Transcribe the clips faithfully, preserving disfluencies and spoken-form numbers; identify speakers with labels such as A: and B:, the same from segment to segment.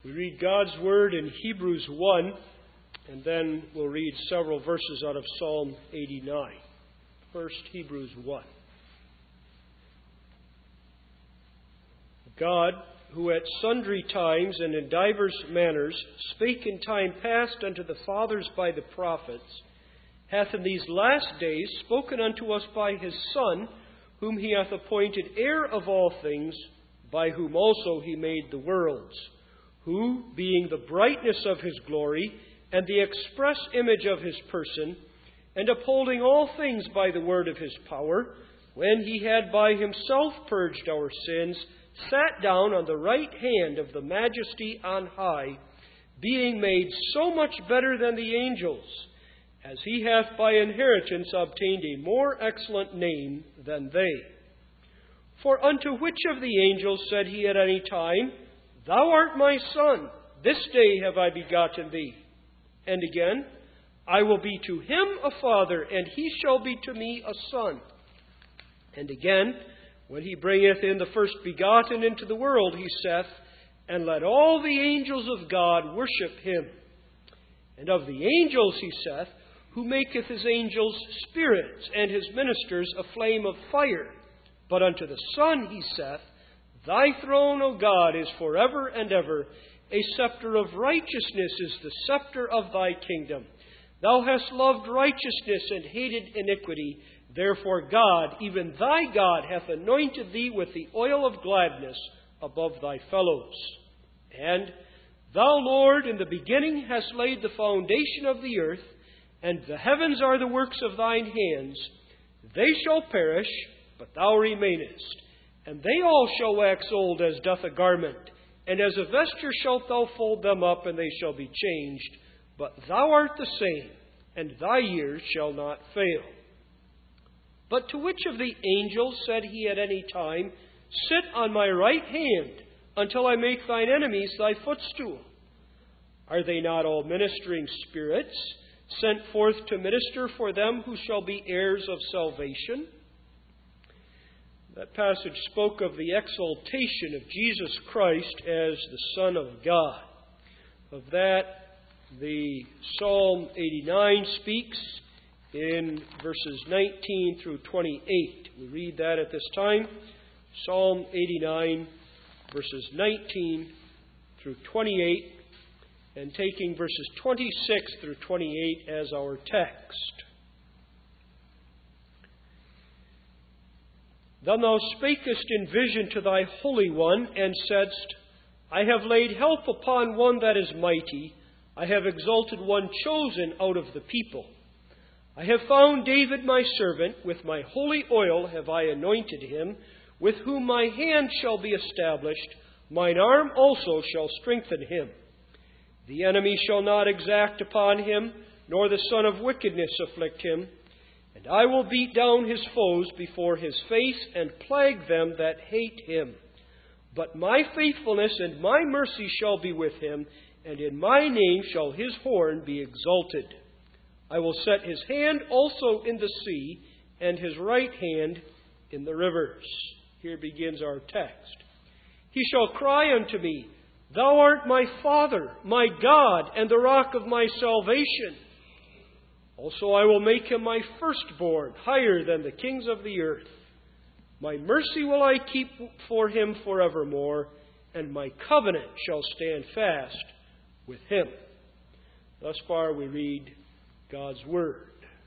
A: We read God's Word in Hebrews one, and then we'll read several verses out of Psalm eighty-nine. First, Hebrews one. God, who at sundry times and in divers manners spake in time past unto the fathers by the prophets, hath in these last days spoken unto us by his Son, whom he hath appointed heir of all things, by whom also he made the worlds, who, being the brightness of his glory, and the express image of his person, and upholding all things by the word of his power, when he had by himself purged our sins, sat down on the right hand of the Majesty on high, being made so much better than the angels, as he hath by inheritance obtained a more excellent name than they. For unto which of the angels said he at any time, Thou art my Son, this day have I begotten thee? And again, I will be to him a father, and he shall be to me a son. And again, when he bringeth in the first begotten into the world, he saith, And let all the angels of God worship him. And of the angels, he saith, Who maketh his angels spirits, and his ministers a flame of fire. But unto the Son he saith, Thy throne, O God, is forever and ever. A scepter of righteousness is the scepter of thy kingdom. Thou hast loved righteousness and hated iniquity. Therefore God, even thy God, hath anointed thee with the oil of gladness above thy fellows. And thou, Lord, in the beginning hast laid the foundation of the earth, and the heavens are the works of thine hands. They shall perish, but thou remainest. And they all shall wax old as doth a garment, and as a vesture shalt thou fold them up, and they shall be changed. But thou art the same, and thy years shall not fail. But to which of the angels said he at any time, Sit on my right hand, until I make thine enemies thy footstool? Are they not all ministering spirits, sent forth to minister for them who shall be heirs of salvation? That passage spoke of the exaltation of Jesus Christ as the Son of God. Of that, the Psalm eighty-nine speaks in verses nineteen through twenty-eight. We read that at this time. Psalm eighty-nine, verses nineteen through twenty-eight, and taking verses twenty-six through twenty-eight as our text. Then thou spakest in vision to thy Holy One, and saidst, I have laid help upon one that is mighty. I have exalted one chosen out of the people. I have found David my servant. With my holy oil have I anointed him, with whom my hand shall be established. Mine arm also shall strengthen him. The enemy shall not exact upon him, nor the son of wickedness afflict him. And I will beat down his foes before his face, and plague them that hate him. But my faithfulness and my mercy shall be with him, and in my name shall his horn be exalted. I will set his hand also in the sea, and his right hand in the rivers. Here begins our text. He shall cry unto me, Thou art my Father, my God, and the rock of my salvation. Also I will make him my firstborn, higher than the kings of the earth. My mercy will I keep for him forevermore, and my covenant shall stand fast with him. Thus far we read God's Word.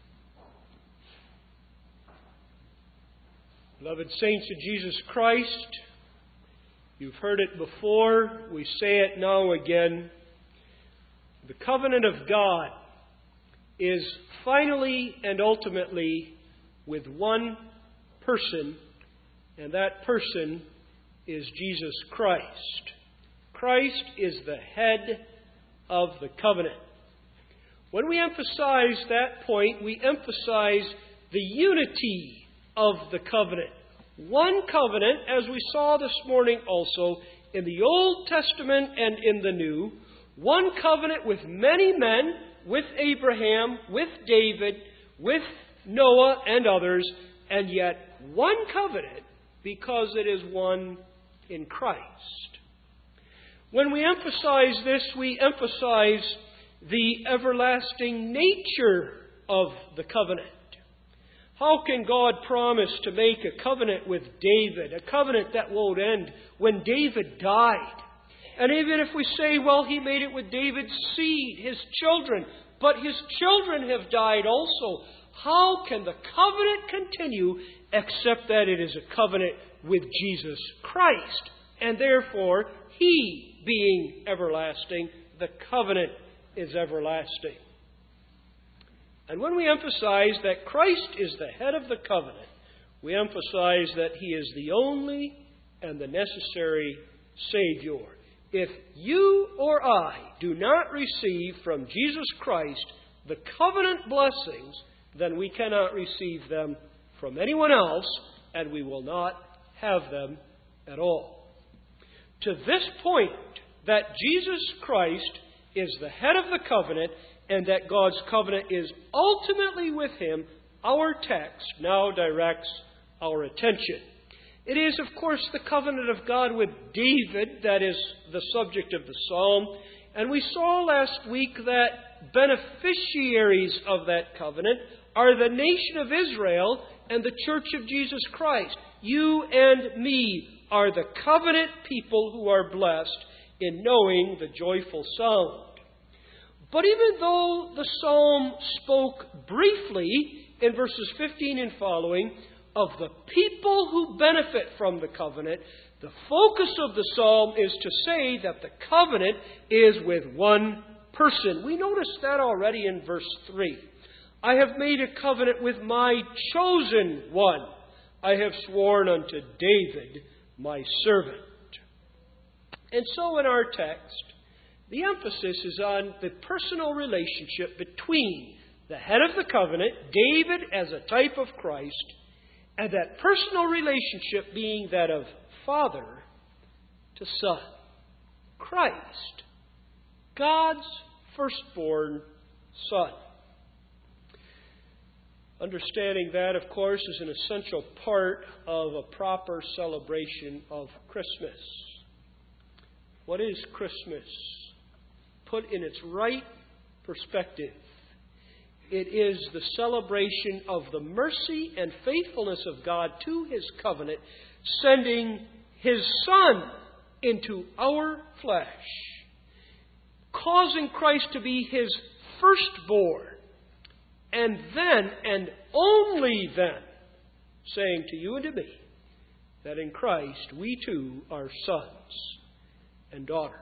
A: Beloved saints of Jesus Christ, you've heard it before, we say it now again. The covenant of God is finally and ultimately with one person, and that person is Jesus Christ. Christ is the head of the covenant. When we emphasize that point, we emphasize the unity of the covenant. One covenant, as we saw this morning also, in the Old Testament and in the New. One covenant with many men, with Abraham, with David, with Noah and others, and yet one covenant because it is one in Christ. When we emphasize this, we emphasize the everlasting nature of the covenant. How can God promise to make a covenant with David, a covenant that won't end, when David died? And even if we say, well, he made it with David's seed, his children, but his children have died also, how can the covenant continue except that it is a covenant with Jesus Christ? And therefore, He being everlasting, the covenant is everlasting. And when we emphasize that Christ is the head of the covenant, we emphasize that He is the only and the necessary Savior. If you or I do not receive from Jesus Christ the covenant blessings, then we cannot receive them from anyone else, and we will not have them at all. To this point, that Jesus Christ is the head of the covenant and that God's covenant is ultimately with Him, our text now directs our attention. It is, of course, the covenant of God with David that is the subject of the psalm. And we saw last week that beneficiaries of that covenant are the nation of Israel and the church of Jesus Christ. You and me are the covenant people who are blessed in knowing the joyful sound. But even though the psalm spoke briefly in verses fifteen and following of the people who benefit from the covenant, the focus of the psalm is to say that the covenant is with one person. We noticed that already in verse three. I have made a covenant with my chosen one. I have sworn unto David, my servant. And so in our text, the emphasis is on the personal relationship between the head of the covenant, David as a type of Christ, and that personal relationship being that of father to son. Christ, God's firstborn son. Understanding that, of course, is an essential part of a proper celebration of Christmas. What is Christmas? Put in its right perspective, it is the celebration of the mercy and faithfulness of God to His covenant, sending His Son into our flesh, causing Christ to be His firstborn, and then, and only then, saying to you and to me that in Christ we too are sons and daughters.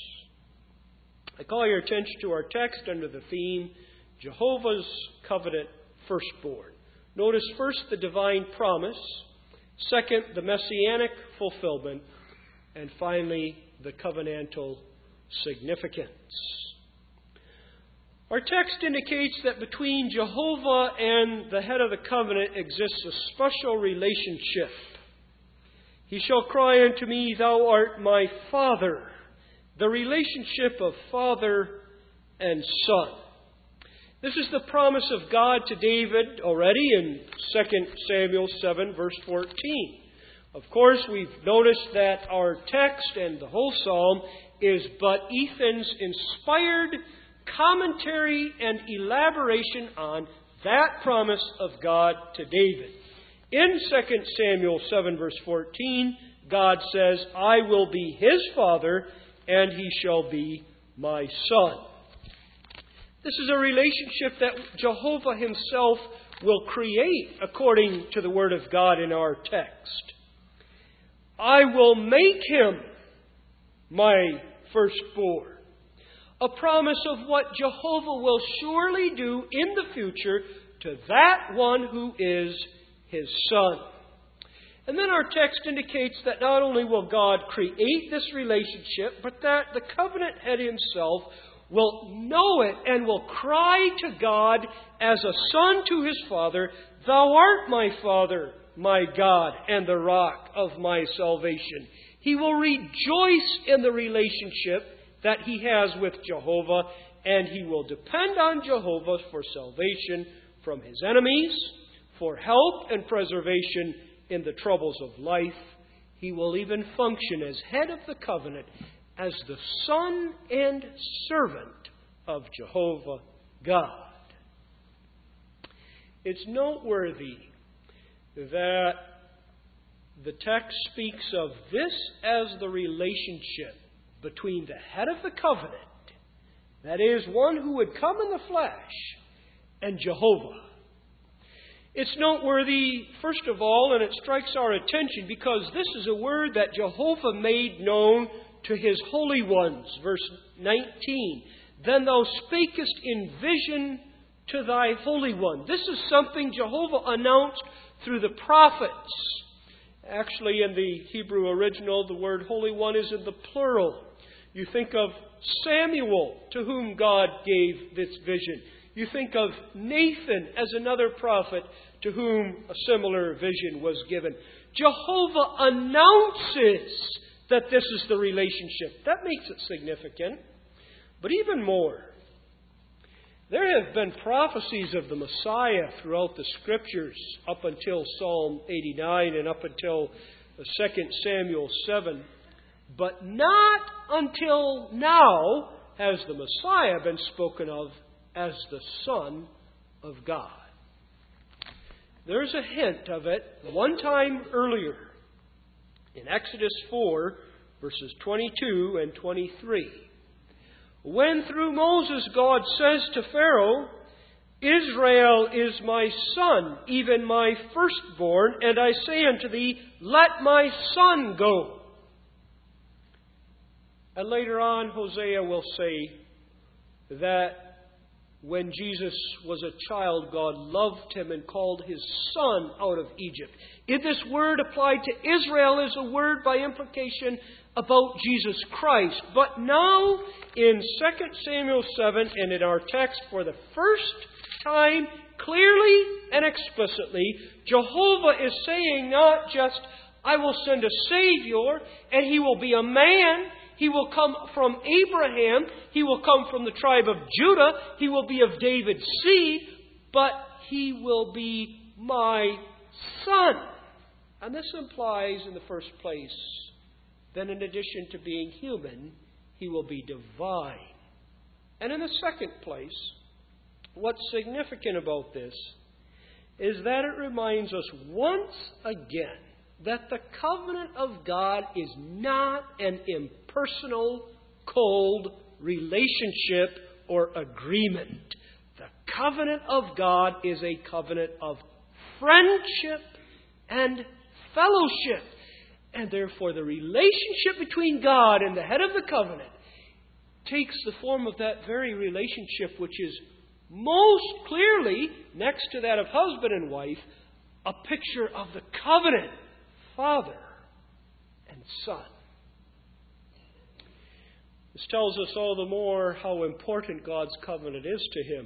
A: I call your attention to our text under the theme, Jehovah's Covenant Firstborn. Notice first the divine promise, second the messianic fulfillment, and finally the covenantal significance. Our text indicates that between Jehovah and the head of the covenant exists a special relationship. He shall cry unto me, Thou art my Father. The relationship of father and son. This is the promise of God to David already in Second Samuel seven, verse fourteen. Of course, we've noticed that our text and the whole psalm is but Ethan's inspired commentary and elaboration on that promise of God to David. In Second Samuel seven, verse fourteen, God says, I will be his father, and he shall be my son. This is a relationship that Jehovah himself will create according to the Word of God in our text. I will make him my firstborn. A promise of what Jehovah will surely do in the future to that one who is his son. And then our text indicates that not only will God create this relationship, but that the covenant head himself will know it and will cry to God as a son to his father, Thou art my Father, my God, and the rock of my salvation. He will rejoice in the relationship that he has with Jehovah, and he will depend on Jehovah for salvation from his enemies, for help and preservation in the troubles of life. He will even function as head of the covenant as the son and servant of Jehovah God. It's noteworthy that the text speaks of this as the relationship between the head of the covenant, that is, one who would come in the flesh, and Jehovah. It's noteworthy, first of all, and it strikes our attention because this is a word that Jehovah made known to His holy ones. Verse nineteen, "Then thou spakest in vision to thy Holy One." This is something Jehovah announced through the prophets. Actually, in the Hebrew original, the word Holy One is in the plural. You think of Samuel, to whom God gave this vision. You think of Nathan as another prophet to whom a similar vision was given. Jehovah announces that this is the relationship. That makes it significant. But even more, there have been prophecies of the Messiah throughout the Scriptures up until Psalm eighty-nine and up until Second Samuel seven. But not until now has the Messiah been spoken of as the Son of God. There's a hint of it one time earlier in Exodus four, verses twenty-two and twenty-three. When through Moses God says to Pharaoh, "Israel is my son, even my firstborn, and I say unto thee, let my son go." And later on, Hosea will say that when Jesus was a child, God loved him and called his son out of Egypt. If this word applied to Israel is a word by implication about Jesus Christ. But now, in Second Samuel seven, and in our text for the first time, clearly and explicitly, Jehovah is saying not just, "I will send a Savior, and He will be a man. He will come from Abraham. He will come from the tribe of Judah. He will be of David's seed. But He will be my Son." And this implies, in the first place, that in addition to being human, He will be divine. And in the second place, what's significant about this is that it reminds us once again that the covenant of God is not an impersonal, cold relationship or agreement. The covenant of God is a covenant of friendship and fellowship. And therefore, the relationship between God and the head of the covenant takes the form of that very relationship which is most clearly, next to that of husband and wife, a picture of the covenant, Father and Son. This tells us all the more how important God's covenant is to Him.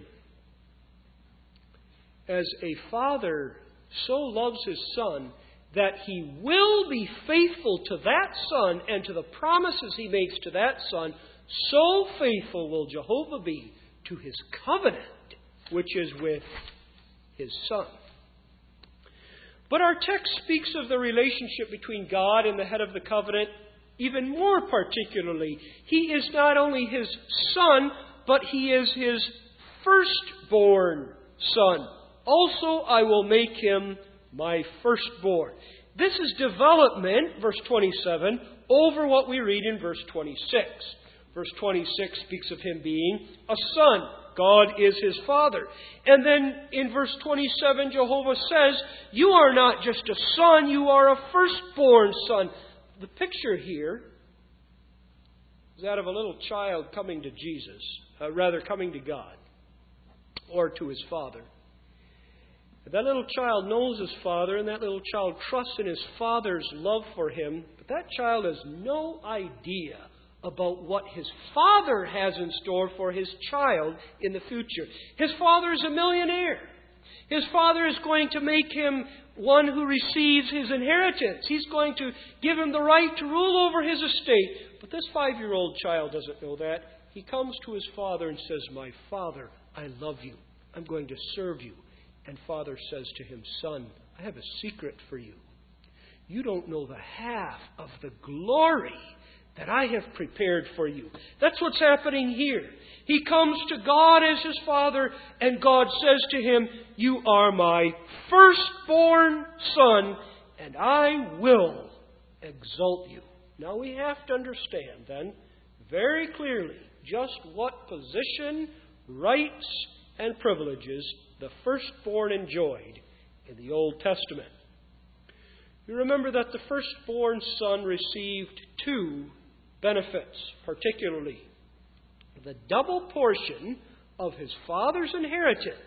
A: As a father so loves his Son that He will be faithful to that Son and to the promises He makes to that Son, so faithful will Jehovah be to His covenant, which is with His Son. But our text speaks of the relationship between God and the head of the covenant even more particularly. He is not only His Son, but He is His firstborn Son. "Also I will make Him my firstborn." This is development, verse twenty-seven, over what we read in verse twenty-six. Verse twenty-six speaks of Him being a son. God is His Father. And then in verse twenty-seven, Jehovah says, "You are not just a son, you are a firstborn son." The picture here is that of a little child coming to Jesus, uh, rather coming to God, or to his father. That little child knows his father, and that little child trusts in his father's love for him. But that child has no idea about what his father has in store for his child in the future. His father is a millionaire. His father is going to make him one who receives his inheritance. He's going to give him the right to rule over his estate. But this five-year-old child doesn't know that. He comes to his father and says, "My father, I love you. I'm going to serve you." And Father says to him, "Son, I have a secret for you. You don't know the half of the glory that I have prepared for you. That's what's happening here. He comes to God as his Father, and God says to him, you are my firstborn son, and I will exalt you. Now we have to understand then very clearly just what position, rights, and privileges the firstborn enjoyed in the Old Testament. You remember that the firstborn son received two benefits, particularly the double portion of his father's inheritance.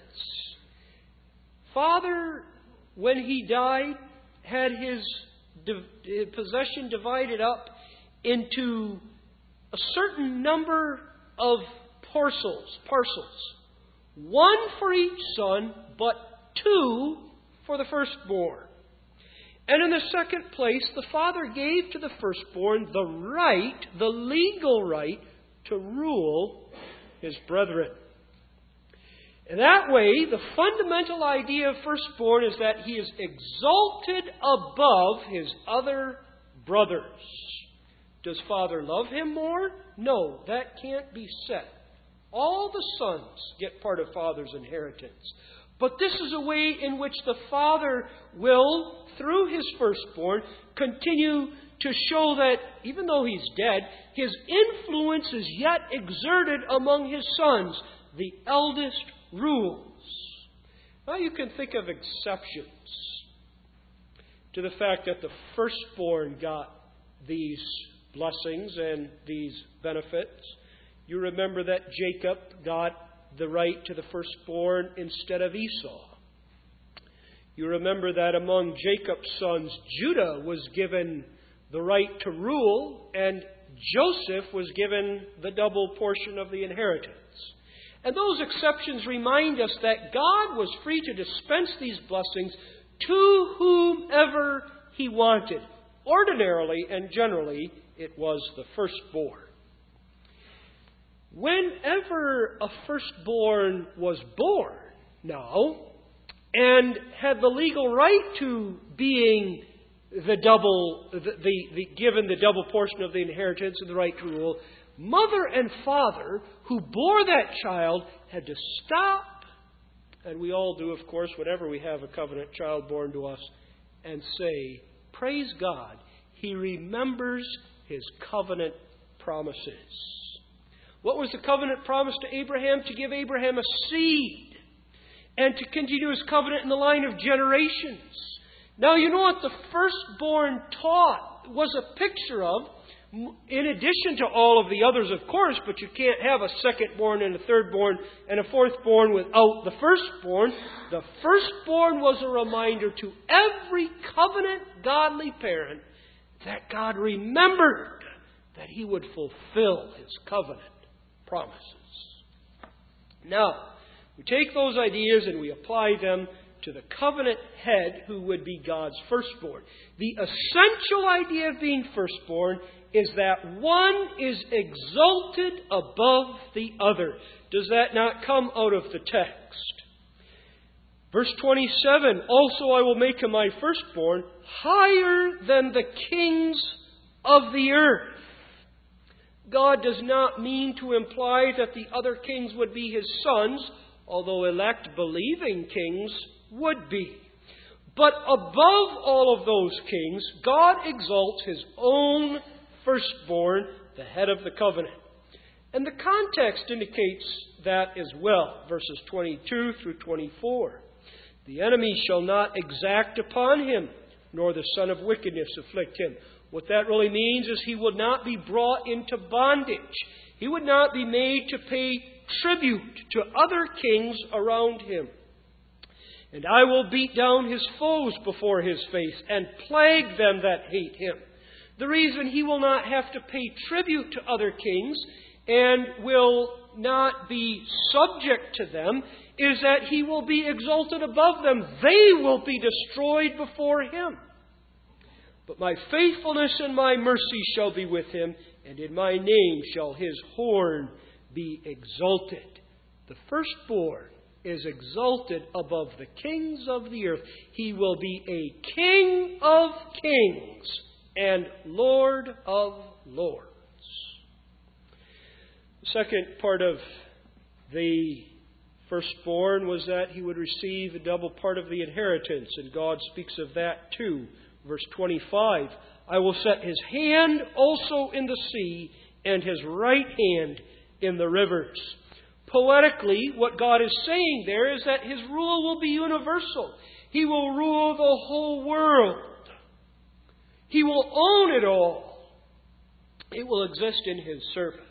A: Father, when he died, had his possession divided up into a certain number of parcels, parcels. One for each son, but two for the firstborn. And in the second place, the father gave to the firstborn the right, the legal right, to rule his brethren. In that way, the fundamental idea of firstborn is that he is exalted above his other brothers. Does father love him more? No, that can't be said. All the sons get part of father's inheritance. But this is a way in which the father will, through his firstborn, continue to show that even though he's dead, his influence is yet exerted among his sons. The eldest rules. Now you can think of exceptions to the fact that the firstborn got these blessings and these benefits. You remember that Jacob got the right to the firstborn instead of Esau. You remember that among Jacob's sons, Judah was given the right to rule, and Joseph was given the double portion of the inheritance. And those exceptions remind us that God was free to dispense these blessings to whomever he wanted. Ordinarily and generally, it was the firstborn. Whenever a firstborn was born, now, and had the legal right to being the double, the, the, the given the double portion of the inheritance and the right to rule, mother and father who bore that child had to stop, and we all do, of course, whenever we have a covenant child born to us, and say, praise God, he remembers his covenant promises. What was the covenant promise to Abraham? To give Abraham a seed and to continue his covenant in the line of generations. Now, you know what the firstborn taught was a picture of, in addition to all of the others, of course, but you can't have a secondborn and a thirdborn and a fourthborn without the firstborn. The firstborn was a reminder to every covenant godly parent that God remembered that he would fulfill his covenant promises. Now, we take those ideas and we apply them to the covenant head who would be God's firstborn. The essential idea of being firstborn is that one is exalted above the other. Does that not come out of the text? Verse twenty-seven, also I will make him my firstborn higher than the kings of the earth. God does not mean to imply that the other kings would be his sons, although elect believing kings would be. But above all of those kings, God exalts his own firstborn, the head of the covenant. And the context indicates that as well. Verses twenty-two through twenty-four. The enemy shall not exact upon him, nor the son of wickedness afflict him. What that really means is he would not be brought into bondage. He would not be made to pay tribute to other kings around him. And I will beat down his foes before his face and plague them that hate him. The reason he will not have to pay tribute to other kings and will not be subject to them is that he will be exalted above them. They will be destroyed before him. But my faithfulness and my mercy shall be with him, and in my name shall his horn be exalted. The firstborn is exalted above the kings of the earth. He will be a king of kings and Lord of lords. Second part of the firstborn was that he would receive a double part of the inheritance, and God speaks of that too. Verse twenty-five, I will set his hand also in the sea, and his right hand in the rivers. Poetically, what God is saying there is that his rule will be universal. He will rule the whole world. He will own it all. It will exist in his service.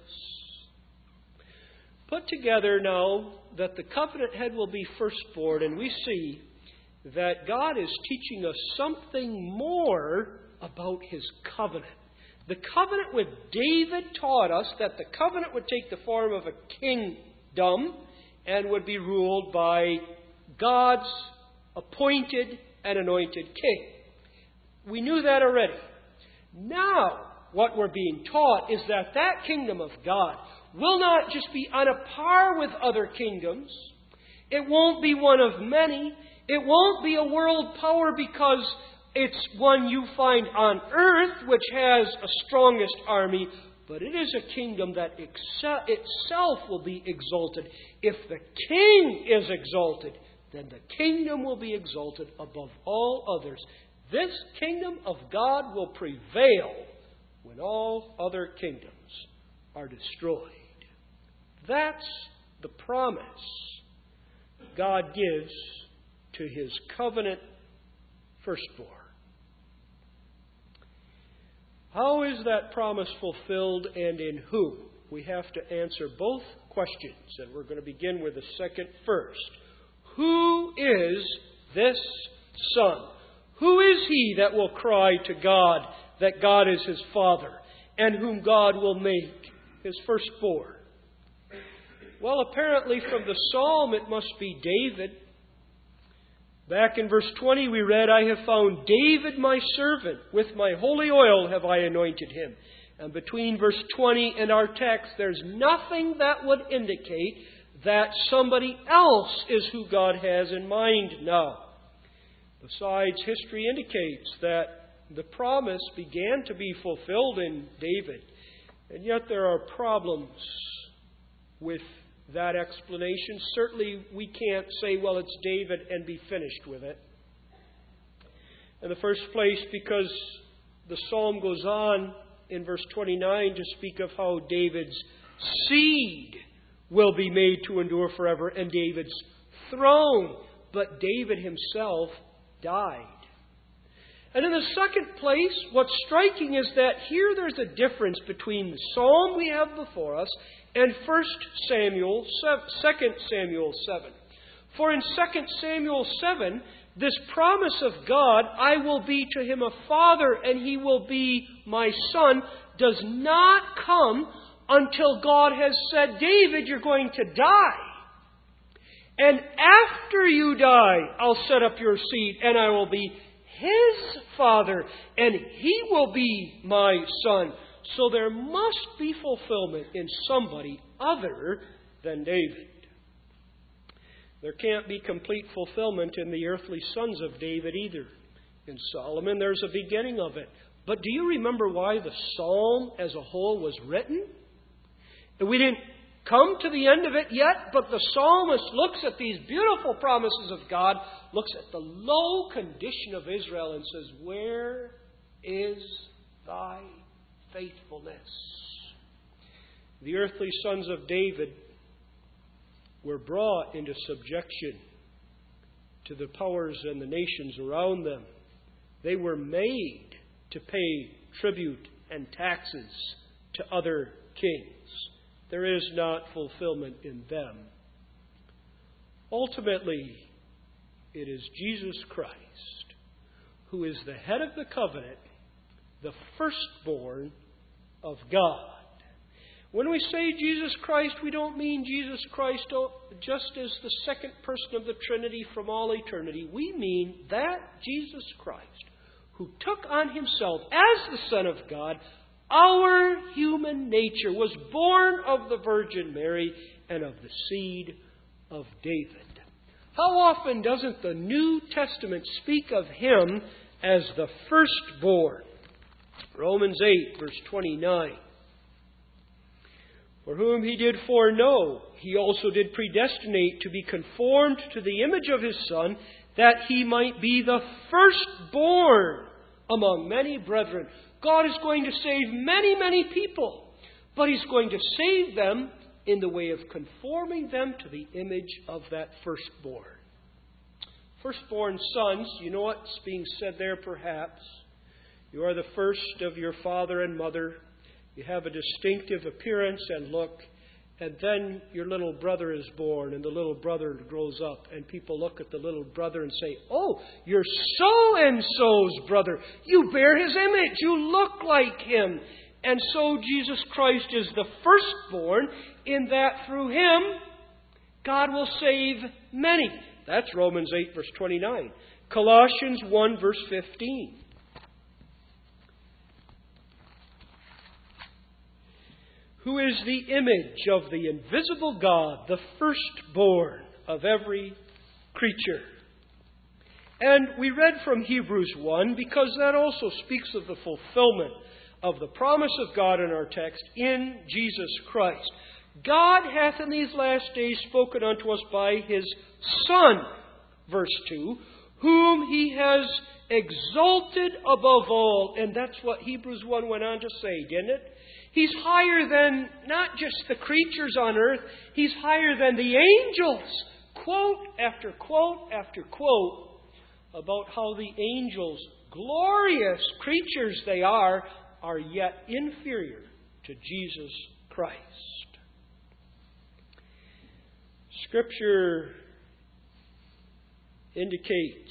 A: Put together now that the covenant head will be firstborn, and we see that God is teaching us something more about his covenant. The covenant with David taught us that the covenant would take the form of a kingdom and would be ruled by God's appointed and anointed king. We knew that already. Now, what we're being taught is that that kingdom of God will not just be on a par with other kingdoms. It won't be one of many. It won't be a world power because it's one you find on earth, which has a strongest army. But it is a kingdom that excel- itself will be exalted. If the king is exalted, then the kingdom will be exalted above all others. This kingdom of God will prevail when all other kingdoms are destroyed. That's the promise God gives to his covenant firstborn. How is that promise fulfilled and in whom? We have to answer both questions, and we're going to begin with the second first. Who is this Son? Who is he that will cry to God that God is his Father, and whom God will make his firstborn? Well, apparently from the psalm it must be David. Back in verse twenty we read, I have found David my servant. With my holy oil have I anointed him. And between verse twenty and our text, there's nothing that would indicate that somebody else is who God has in mind now. Besides, history indicates that the promise began to be fulfilled in David. And yet there are problems with that explanation. Certainly we can't say, well, it's David and be finished with it. In the first place, because the psalm goes on in verse twenty-nine to speak of how David's seed will be made to endure forever and David's throne. But David himself died. And in the second place, what's striking is that here there's a difference between the psalm we have before us and First Samuel, Second Samuel seven. For in Second Samuel seven, this promise of God, I will be to him a father and he will be my son, does not come until God has said, David, you're going to die. And after you die, I'll set up your seed and I will be his father and he will be my son. So there must be fulfillment in somebody other than David. There can't be complete fulfillment in the earthly sons of David either. In Solomon, there's a beginning of it. But do you remember why the psalm as a whole was written? And we didn't come to the end of it yet, but the psalmist looks at these beautiful promises of God, looks at the low condition of Israel and says, where is thy faithfulness? The earthly sons of David were brought into subjection to the powers and the nations around them. They were made to pay tribute and taxes to other kings. There is not fulfillment in them. Ultimately, it is Jesus Christ who is the head of the covenant, the firstborn of God. When we say Jesus Christ, we don't mean Jesus Christ just as the second person of the Trinity from all eternity. We mean that Jesus Christ, who took on himself as the Son of God, our human nature, was born of the Virgin Mary and of the seed of David. How often doesn't the New Testament speak of him as the firstborn? Romans eight, verse twenty-nine. For whom he did foreknow, he also did predestinate to be conformed to the image of his Son, that he might be the firstborn among many brethren. God is going to save many, many people, but He's going to save them in the way of conforming them to the image of that firstborn. Firstborn sons, you know what's being said there perhaps? You are the first of your father and mother. You have a distinctive appearance and look. And then your little brother is born, and the little brother grows up, and people look at the little brother and say, "Oh, you're so-and-so's brother. You bear his image. You look like him." And so Jesus Christ is the firstborn, in that through Him, God will save many. That's Romans eight, verse twenty-nine. Colossians one, verse fifteen. Who is the image of the invisible God, the firstborn of every creature. And we read from Hebrews one because that also speaks of the fulfillment of the promise of God in our text in Jesus Christ. God hath in these last days spoken unto us by His Son, verse two, whom He has exalted above all. And that's what Hebrews one went on to say, didn't it? He's higher than not just the creatures on earth. He's higher than the angels. Quote after quote after quote about how the angels, glorious creatures they are, are yet inferior to Jesus Christ. Scripture indicates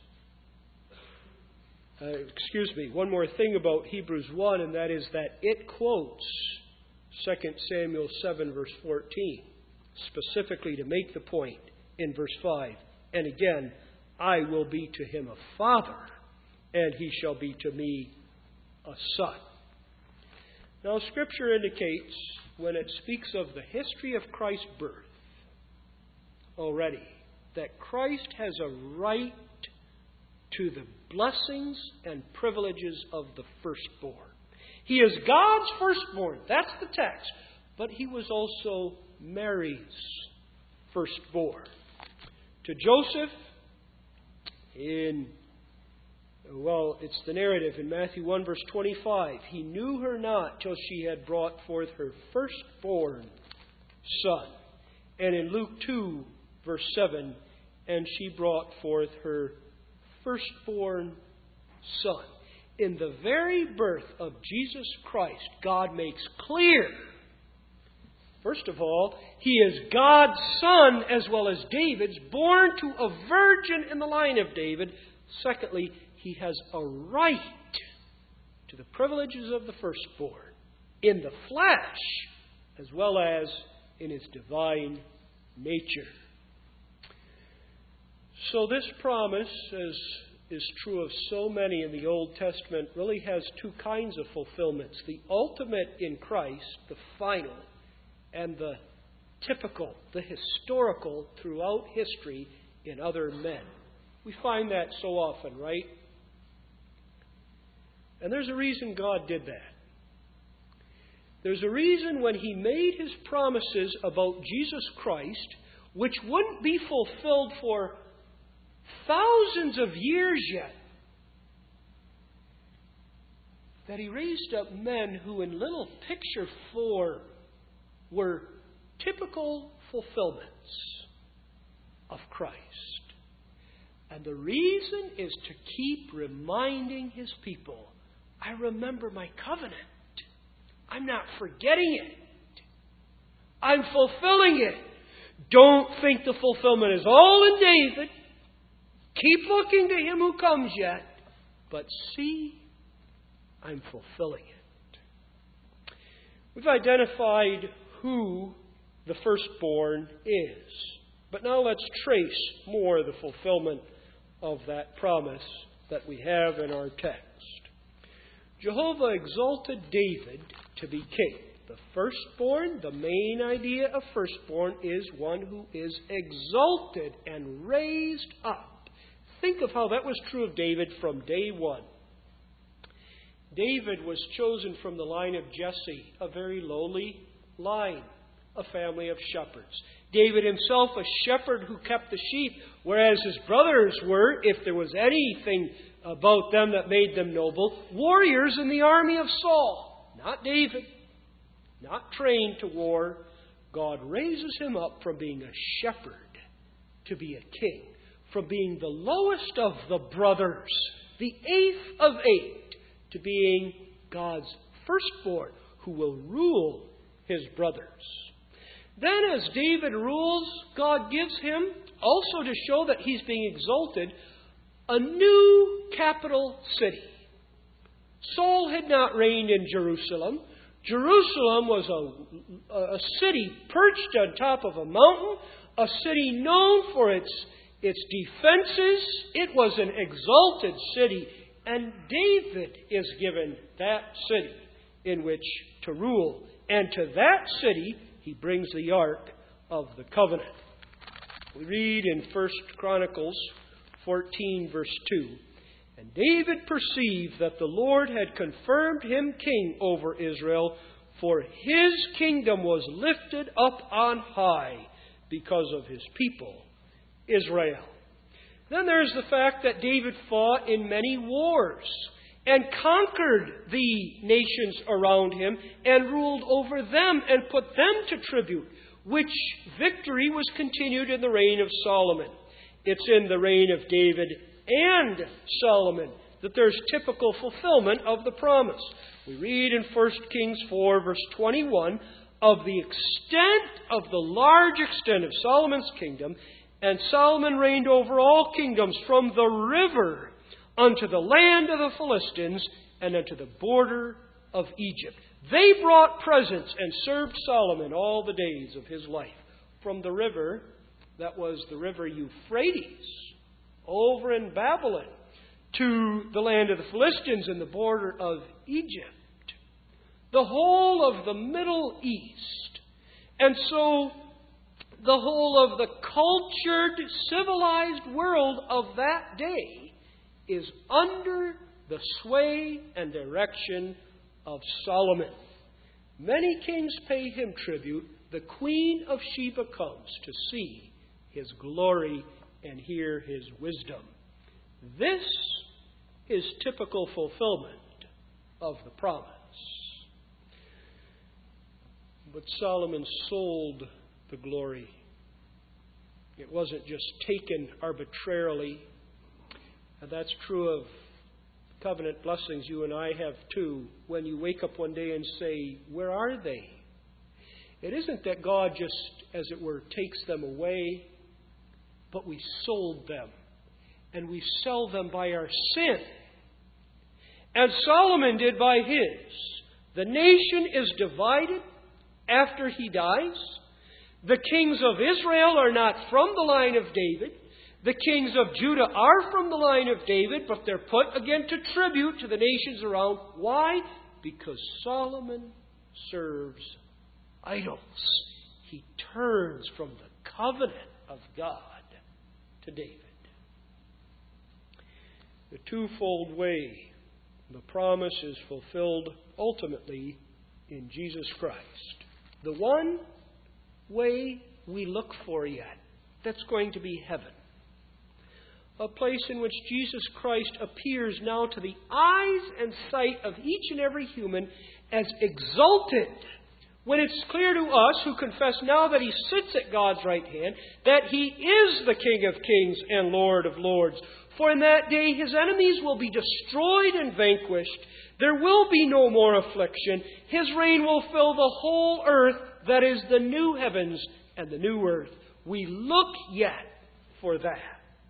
A: Uh, excuse me, one more thing about Hebrews one, and that is that it quotes Second Samuel seven, verse fourteen, specifically to make the point in verse five. And again, I will be to him a father, and he shall be to me a son. Now, Scripture indicates, when it speaks of the history of Christ's birth already, that Christ has a right to the blessings and privileges of the firstborn. He is God's firstborn. That's the text. But He was also Mary's firstborn. To Joseph, in, well, it's the narrative in Matthew one, verse twenty-five. He knew her not till she had brought forth her firstborn son. And in Luke two, verse seven, and she brought forth her firstborn son. In the very birth of Jesus Christ, God makes clear, first of all, He is God's Son as well as David's, born to a virgin in the line of David. Secondly, He has a right to the privileges of the firstborn in the flesh as well as in His divine nature. So this promise, as is true of so many in the Old Testament, really has two kinds of fulfillments. The ultimate in Christ, the final, and the typical, the historical throughout history in other men. We find that so often, right? And there's a reason God did that. There's a reason when He made His promises about Jesus Christ, which wouldn't be fulfilled for thousands of years yet, that He raised up men who in little picture form were typical fulfillments of Christ. And the reason is to keep reminding His people, I remember my covenant. I'm not forgetting it. I'm fulfilling it. Don't think the fulfillment is all in David. Keep looking to Him who comes yet. But see, I'm fulfilling it. We've identified who the firstborn is. But now let's trace more the fulfillment of that promise that we have in our text. Jehovah exalted David to be king. The firstborn, the main idea of firstborn, is one who is exalted and raised up. Think of how that was true of David from day one. David was chosen from the line of Jesse, a very lowly line, a family of shepherds. David himself, a shepherd who kept the sheep, whereas his brothers were, if there was anything about them that made them noble, warriors in the army of Saul. Not David, not trained to war. God raises him up from being a shepherd to be a king, from being the lowest of the brothers, the eighth of eight, to being God's firstborn, who will rule his brothers. Then as David rules, God gives him, also to show that he's being exalted, a new capital city. Saul had not reigned in Jerusalem. Jerusalem was a, a city perched on top of a mountain, a city known for its, its defenses. It was an exalted city, and David is given that city in which to rule. And to that city he brings the Ark of the Covenant. We read in First Chronicles fourteen, verse two, "And David perceived that the Lord had confirmed him king over Israel, for his kingdom was lifted up on high because of his people, Israel." Then there's the fact that David fought in many wars and conquered the nations around him and ruled over them and put them to tribute, which victory was continued in the reign of Solomon. It's in the reign of David and Solomon that there's typical fulfillment of the promise. We read in First Kings four, verse twenty-one, of the extent of the large extent of Solomon's kingdom, and Solomon reigned over all kingdoms from the river unto the land of the Philistines and unto the border of Egypt. They brought presents and served Solomon all the days of his life. From the river, that was the river Euphrates, over in Babylon, to the land of the Philistines and the border of Egypt. The whole of the Middle East. And so the whole of the cultured, civilized world of that day is under the sway and direction of Solomon. Many kings pay him tribute. The Queen of Sheba comes to see his glory and hear his wisdom. This is typical fulfillment of the promise. But Solomon sold the glory. It wasn't just taken arbitrarily. And that's true of covenant blessings you and I have too. When you wake up one day and say, where are they? It isn't that God just, as it were, takes them away, but we sold them. And we sell them by our sin. As Solomon did by his. The nation is divided after he dies. The kings of Israel are not from the line of David. The kings of Judah are from the line of David, but they're put again to tribute to the nations around. Why? Because Solomon serves idols. He turns from the covenant of God to David. The twofold way the promise is fulfilled ultimately in Jesus Christ. The one way we look for yet, that's going to be heaven. A place in which Jesus Christ appears now to the eyes and sight of each and every human as exalted. When it's clear to us who confess now that he sits at God's right hand, that he is the King of kings and Lord of lords. For in that day his enemies will be destroyed and vanquished. There will be no more affliction. His reign will fill the whole earth, that is the new heavens and the new earth. We look yet for that.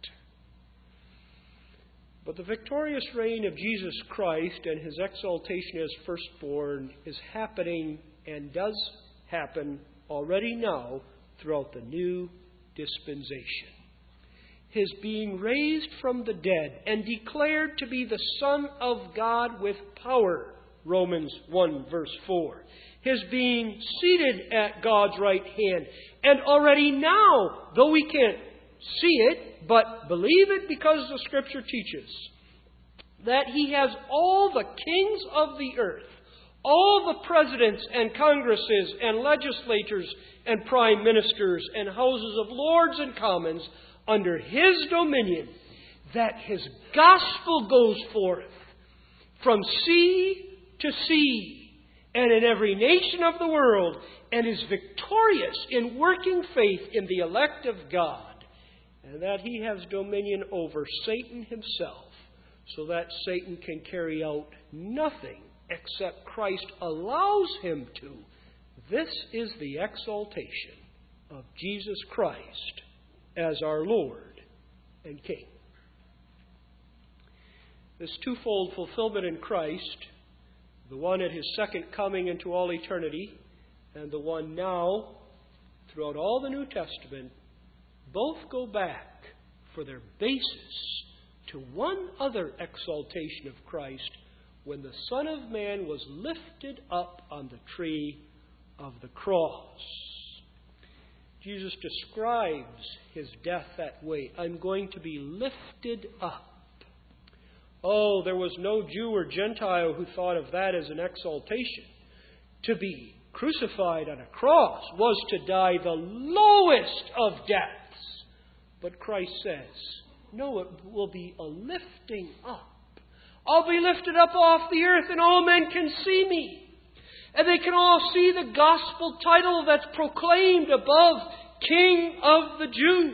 A: But the victorious reign of Jesus Christ and his exaltation as firstborn is happening and does happen already now throughout the new dispensation. His being raised from the dead and declared to be the Son of God with power, Romans one verse four. His being seated at God's right hand. And already now, though we can't see it, but believe it because the Scripture teaches, that he has all the kings of the earth, All the presidents and congresses and legislators and prime ministers and houses of lords and commons under His dominion, that His gospel goes forth from sea to sea and in every nation of the world, and is victorious in working faith in the elect of God, and that He has dominion over Satan himself, so that Satan can carry out nothing except Christ allows him to. This is the exaltation of Jesus Christ as our Lord and King. This twofold fulfillment in Christ, the one at His second coming into all eternity, and the one now throughout all the New Testament, both go back for their basis to one other exaltation of Christ, when the Son of Man was lifted up on the tree of the cross. Jesus describes His death that way. I'm going to be lifted up. Oh, there was no Jew or Gentile who thought of that as an exaltation. To be crucified on a cross was to die the lowest of deaths. But Christ says, no, it will be a lifting up. I'll be lifted up off the earth and all men can see me. And they can all see the gospel title that's proclaimed above King of the Jews.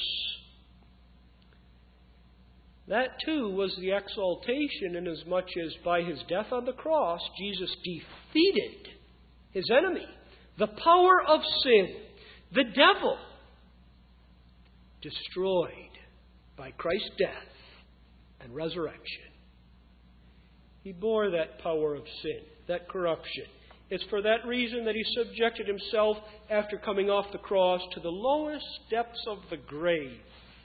A: That too was the exaltation, inasmuch as by His death on the cross, Jesus defeated His enemy, the power of sin, the devil, destroyed by Christ's death and resurrection. He bore that power of sin, that corruption. It's for that reason that He subjected Himself, after coming off the cross, to the lowest depths of the grave.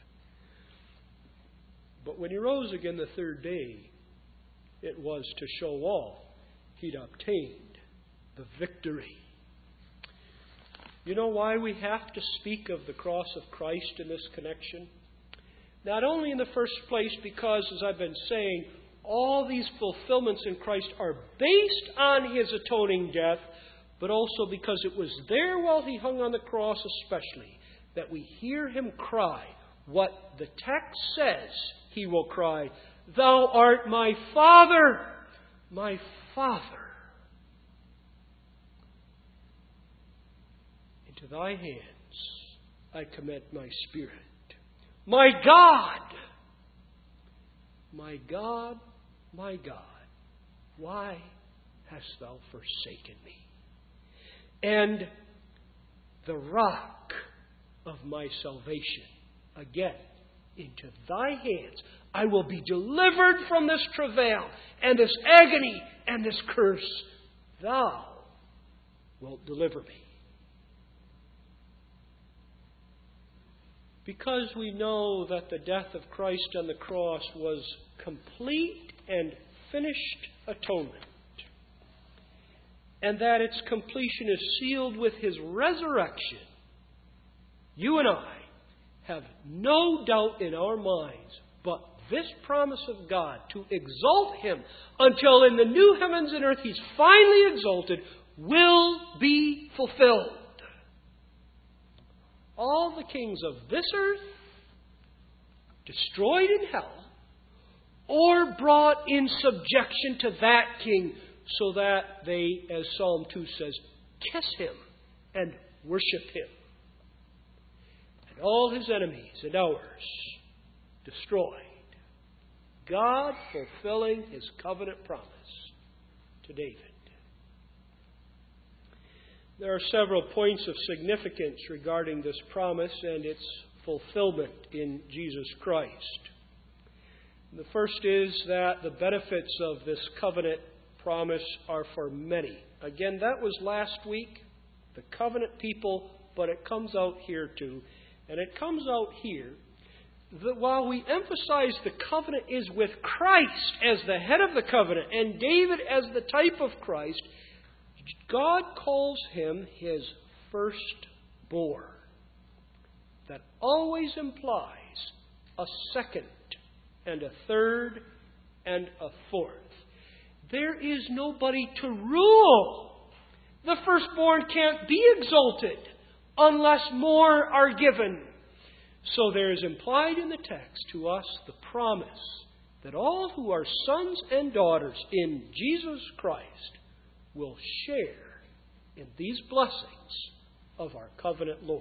A: But when He rose again the third day, it was to show all He'd obtained the victory. You know why we have to speak of the cross of Christ in this connection? Not only in the first place because, as I've been saying, all these fulfillments in Christ are based on His atoning death, but also because it was there while He hung on the cross especially, that we hear Him cry what the text says He will cry, "Thou art my Father, my Father. Into Thy hands I commit my spirit. My God, my God, my God, why hast Thou forsaken me? And the rock of my salvation, again, into Thy hands I will be delivered from this travail and this agony and this curse. Thou wilt deliver me." Because we know that the death of Christ on the cross was complete and finished atonement, and that its completion is sealed with His resurrection, you and I have no doubt in our minds but this promise of God to exalt Him until in the new heavens and earth He's finally exalted will be fulfilled. All the kings of this earth, destroyed in hell, or brought in subjection to that king, so that they, as Psalm two says, kiss Him and worship Him. And all His enemies and ours destroyed. God fulfilling His covenant promise to David. There are several points of significance regarding this promise and its fulfillment in Jesus Christ. The first is that the benefits of this covenant promise are for many. Again, that was last week, the covenant people, but it comes out here too. And it comes out here that while we emphasize the covenant is with Christ as the head of the covenant and David as the type of Christ, God calls him His firstborn. That always implies a second and a third and a fourth. there is nobody to rule. The firstborn can't be exalted unless more are given. So there is implied in the text to us the promise that all who are sons and daughters in Jesus Christ will share in these blessings of our covenant Lord.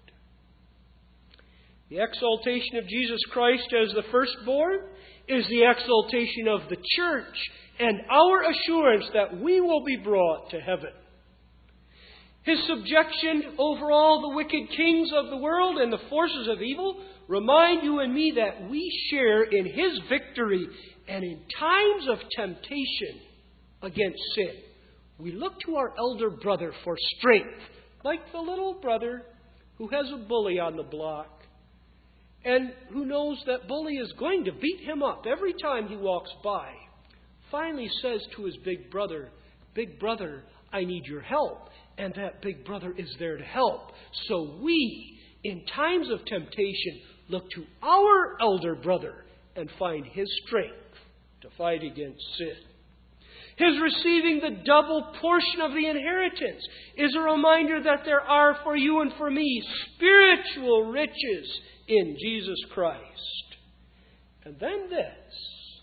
A: The exaltation of Jesus Christ as the firstborn is the exaltation of the church and our assurance that we will be brought to heaven. His subjection over all the wicked kings of the world and the forces of evil remind you and me that we share in His victory, and in times of temptation against sin, we look to our elder brother for strength, like the little brother who has a bully on the block and who knows that bully is going to beat him up every time he walks by. Finally says to his big brother, "Big brother, I need your help." And that big brother is there to help. So we, in times of temptation, look to our elder brother and find his strength to fight against sin. His receiving the double portion of the inheritance is a reminder that there are for you and for me spiritual riches in Jesus Christ. And then this,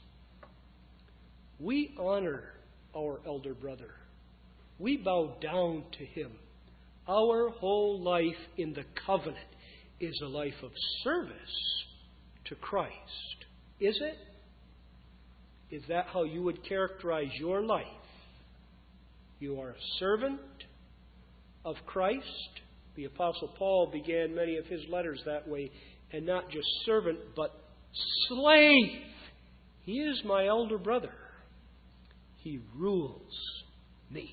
A: we honor our elder brother. We bow down to him. Our whole life in the covenant is a life of service to Christ. Is it? Is that how you would characterize your life? You are a servant of Christ. The Apostle Paul began many of his letters that way, and not just servant, but slave. He is my elder brother. He rules me.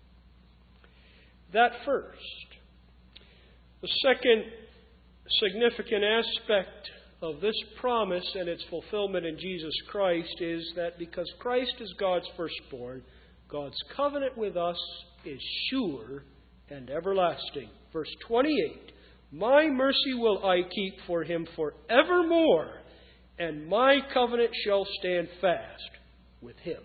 A: That first. The second significant aspect of this promise and its fulfillment in Jesus Christ is that because Christ is God's firstborn, God's covenant with us is sure and everlasting. Verse twenty-eight, "My mercy will I keep for him forevermore, and my covenant shall stand fast with him."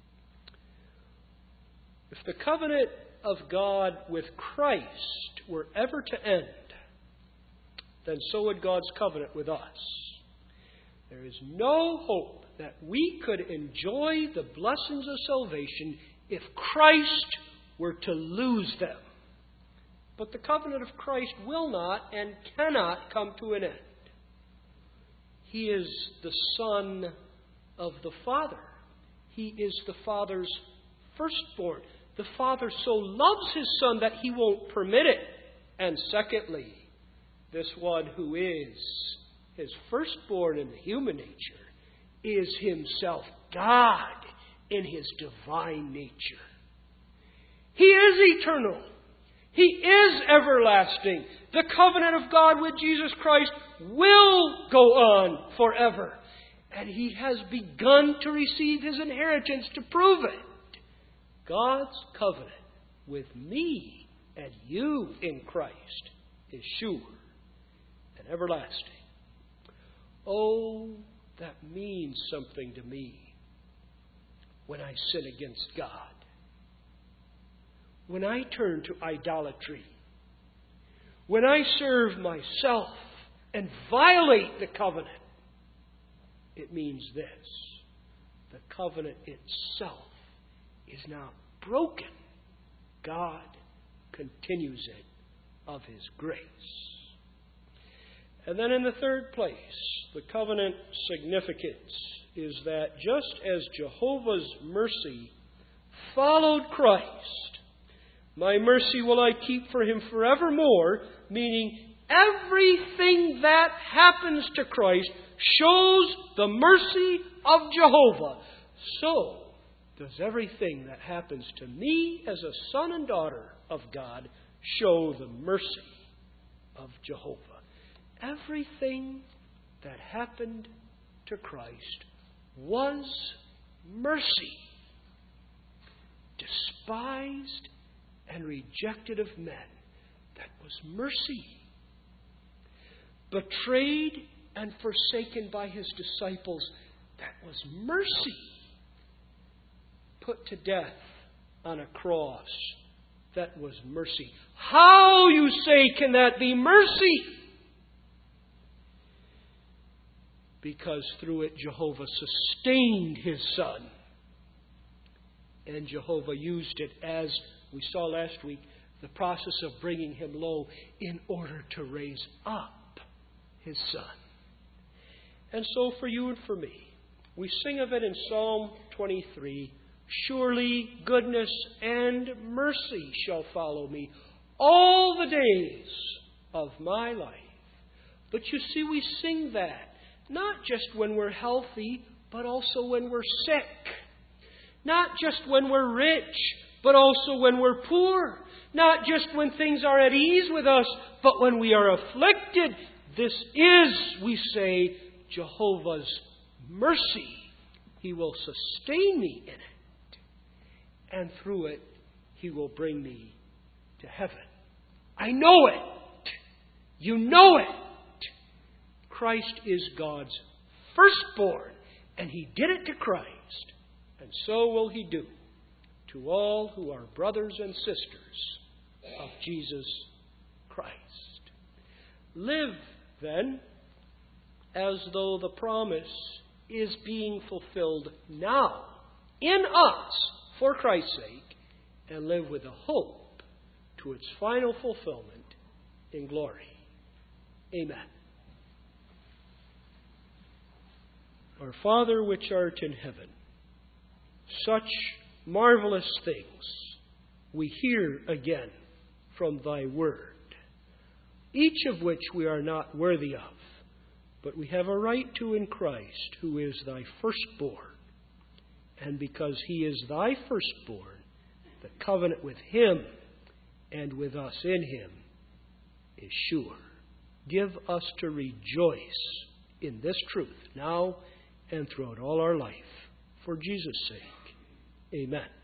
A: If the covenant of God with Christ were ever to end, then so would God's covenant with us. There is no hope that we could enjoy the blessings of salvation if Christ were to lose them. But the covenant of Christ will not and cannot come to an end. He is the Son of the Father. He is the Father's firstborn. The Father so loves His Son that He won't permit it. And secondly, this one who is His firstborn in the human nature is Himself God in His divine nature. He is eternal. He is everlasting. The covenant of God with Jesus Christ will go on forever. And He has begun to receive His inheritance to prove it. God's covenant with me and you in Christ is sure and everlasting. Oh, that means something to me when I sin against God. When I turn to idolatry. When I serve myself and violate the covenant. It means this. The covenant itself is now broken. God continues it of His grace. And then in the third place, the covenant significance is that just as Jehovah's mercy followed Christ, my mercy will I keep for him forevermore, meaning everything that happens to Christ shows the mercy of Jehovah. So does everything that happens to me as a son and daughter of God show the mercy of Jehovah. Everything that happened to Christ was mercy. Despised and rejected of men, that was mercy. Betrayed and forsaken by His disciples, that was mercy. put to death on a cross that was mercy. How, you say, can that be mercy? Because through it Jehovah sustained His Son. And Jehovah used it, as we saw last week, the process of bringing Him low in order to raise up His Son. And so for you and for me, we sing of it in Psalm twenty-three, surely goodness and mercy shall follow me all the days of my life. But you see, we sing that not just when we're healthy, but also when we're sick. Not just when we're rich, but also when we're poor. Not just when things are at ease with us, but when we are afflicted. This is, we say, Jehovah's mercy. He will sustain me in it. And through it, He will bring me to heaven. I know it. You know it. Christ is God's firstborn. And He did it to Christ. And so will He do to all who are brothers and sisters of Jesus Christ. Live, then, as though the promise is being fulfilled now in us for Christ's sake, and live with a hope to its final fulfillment in glory. Amen. Our Father which art in heaven, such marvelous things we hear again from Thy word, each of which we are not worthy of, but we have a right to in Christ, who is Thy firstborn. And because He is Thy firstborn, the covenant with Him and with us in Him is sure. Give us to rejoice in this truth now and throughout all our life. For Jesus' sake, amen.